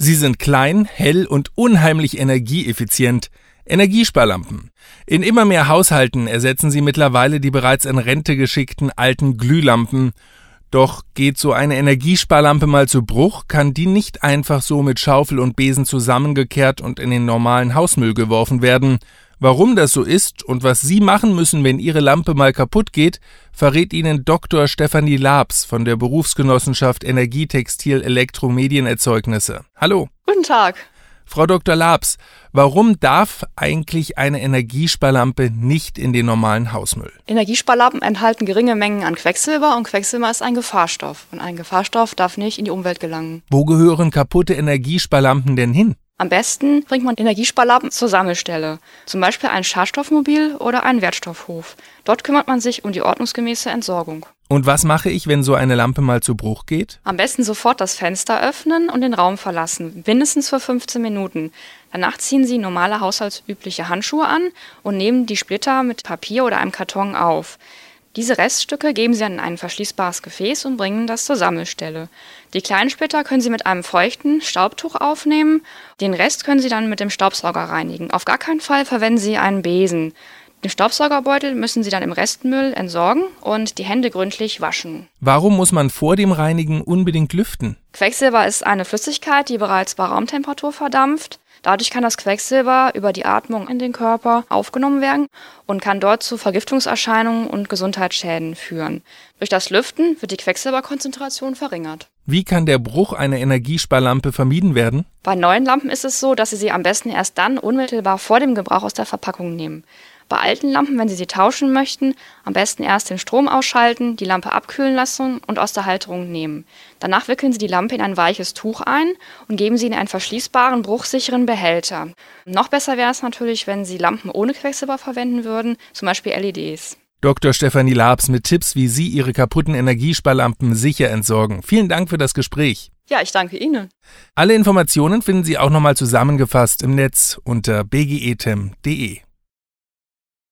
Sie sind klein, hell und unheimlich energieeffizient. Energiesparlampen. In immer mehr Haushalten ersetzen sie mittlerweile die bereits in Rente geschickten alten Glühlampen. Doch geht so eine Energiesparlampe mal zu Bruch, kann die nicht einfach so mit Schaufel und Besen zusammengekehrt und in den normalen Hausmüll geworfen werden. Warum das so ist und was Sie machen müssen, wenn Ihre Lampe mal kaputt geht, verrät Ihnen Dr. Stefanie Labs von der Berufsgenossenschaft Energie, Textil, Elektro, Medienerzeugnisse. Hallo. Guten Tag. Frau Dr. Labs, warum darf eigentlich eine Energiesparlampe nicht in den normalen Hausmüll? Energiesparlampen enthalten geringe Mengen an Quecksilber und Quecksilber ist ein Gefahrstoff. Und ein Gefahrstoff darf nicht in die Umwelt gelangen. Wo gehören kaputte Energiesparlampen denn hin? Am besten bringt man Energiesparlampen zur Sammelstelle, zum Beispiel ein Schadstoffmobil oder einen Wertstoffhof. Dort kümmert man sich um die ordnungsgemäße Entsorgung. Und was mache ich, wenn so eine Lampe mal zu Bruch geht? Am besten sofort das Fenster öffnen und den Raum verlassen, mindestens für 15 Minuten. Danach ziehen Sie normale haushaltsübliche Handschuhe an und nehmen die Splitter mit Papier oder einem Karton auf. Diese Reststücke geben Sie dann in ein verschließbares Gefäß und bringen das zur Sammelstelle. Die kleinen Splitter können Sie mit einem feuchten Staubtuch aufnehmen. Den Rest können Sie dann mit dem Staubsauger reinigen. Auf gar keinen Fall verwenden Sie einen Besen. Den Staubsaugerbeutel müssen Sie dann im Restmüll entsorgen und die Hände gründlich waschen. Warum muss man vor dem Reinigen unbedingt lüften? Quecksilber ist eine Flüssigkeit, die bereits bei Raumtemperatur verdampft. Dadurch kann das Quecksilber über die Atmung in den Körper aufgenommen werden und kann dort zu Vergiftungserscheinungen und Gesundheitsschäden führen. Durch das Lüften wird die Quecksilberkonzentration verringert. Wie kann der Bruch einer Energiesparlampe vermieden werden? Bei neuen Lampen ist es so, dass Sie sie am besten erst dann unmittelbar vor dem Gebrauch aus der Verpackung nehmen. Bei alten Lampen, wenn Sie sie tauschen möchten, am besten erst den Strom ausschalten, die Lampe abkühlen lassen und aus der Halterung nehmen. Danach wickeln Sie die Lampe in ein weiches Tuch ein und geben sie in einen verschließbaren, bruchsicheren Behälter. Noch besser wäre es natürlich, wenn Sie Lampen ohne Quecksilber verwenden würden, zum Beispiel LEDs. Dr. Stefanie Labs mit Tipps, wie Sie Ihre kaputten Energiesparlampen sicher entsorgen. Vielen Dank für das Gespräch. Ja, ich danke Ihnen. Alle Informationen finden Sie auch nochmal zusammengefasst im Netz unter bgetem.de.